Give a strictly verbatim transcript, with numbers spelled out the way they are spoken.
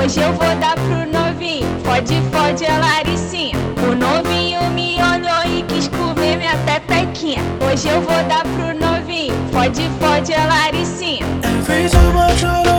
Hoje eu vou dar pro novinho, fode, fode a Laricinha. O novinho me olhou e quis comer minha pepequinha. Hoje eu vou dar pro novinho, fode, fode a Laricinha. Every time I try to